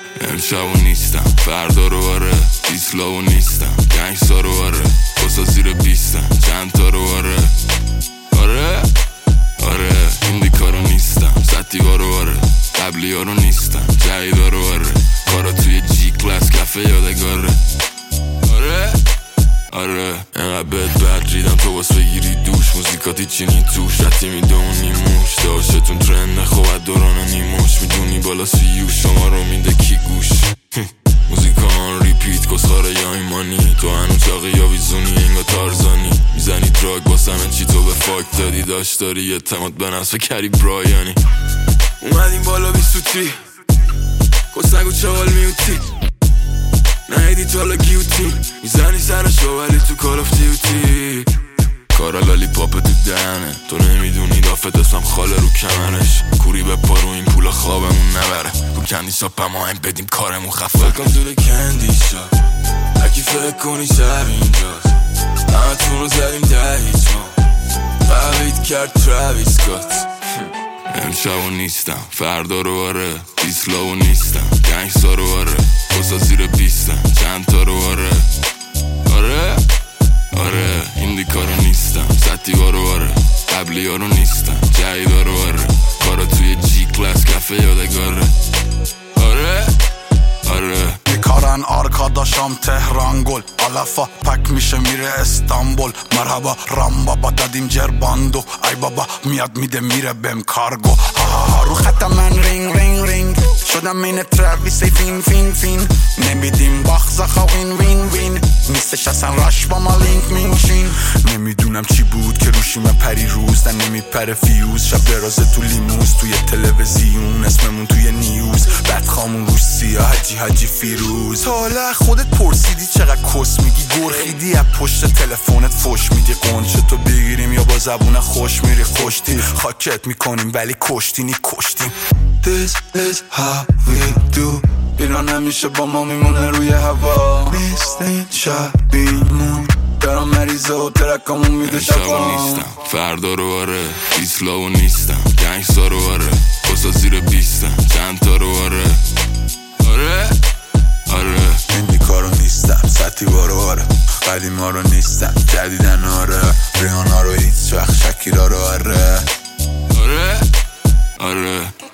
امشبو نیستم فردا رو آره، ایسلاو نیستم گنگستا رو آره، بسا زیر 20 چند تا رو آره آره ایندیکا رو نیستم ستیوا رو آره، قبلی ها رو نیستم جهیدا رو آره، کارا توی جی کلاس کفه یادگاره آره اینقدر بد ریدم تو باس بگیری دوش، موزیکاتی چینی توش رتی میدونی موش داشتون ترنده خوبت دوران نیموش، میدونی بالا سیوش شما رو میده کی گوش موزیکا آن ریپیت کسخاره یا ایمانی، تو هنو چاقی یا ویزونی انگا تارزانی، میزنی دراگ باسمه چی تو به فاک دادی، داشت داری اعتماد به نفس کری برایانی، اومدیم بالا بی سوتی کسنگو چوال میوتی نهیدی تالا گیوتین، میزنی سرشو ولی تو کال آف دیوتی، کارا لالی پاپ تو دهنه، تو نمیدونی دافت اسمم خاله رو کمرش، کوری به پارو این پولا خوابمون نبره، رو کندی شاپ هم آهنگ بدیم کارمون خفه فکرم تو کندی شاپ هرکی فکر کنی شب اینجاست، همه تون رو زدیم هیچ ما قوید کرد تراویس کات امشبو نیستم فردا رو آره، ایسلاو نیستم گنگستا رو آره، بسا زیر 20 چند تا رو آره ایندیکا رو نیستم ستیوا رو آره، قبلی ها رو نیستم جهیدا رو آره، کارا توی جی کلاس کفه یادگاره آره میکارن آرکاداشام تهران گل علفا پک میشه میره استانبول، مرحبا رام بابا دادیم جرباندو، ای بابا میاد میده میره بهم کارگو، رو خط من رینگ رینگ رینگ شدم این تراویس فین فین فین، نمیدیم باخزاخا وین وین وین، نیستش اصلا راش با ما لینک مینشین، نمیدونم چی بود که روشیم پری روز دن نمیپره فیوز، شب درازه تو لیموز توی تلویزیون اسممون توی نیوز، بعد خامون روش سیاه حجی فیروز، حالا خودت پرسیدی چقدر کس میگی گرخیدی از پشت تلفنت فوش میدی، قنچه تو بگیریم یا با زبون خوش میری خوشتی، خاکت میکنیم ولی کشتینی کشتیم. This is how we do، ایران همیشه با ما میمونه روی هوا، نیستین شبیمون دارم مریضه و ترکامون میده شبا نیستم فردا رو آره، ایسلاو نیستم گنگستا رو آره، بسا زیر 20 چند تا رو آره ایندیکا رو نیستم ستیوا رو آره، قدیما رو نیستم جدیدن آره، ریحانا رو هیچ وقت شکیرا رو آره آره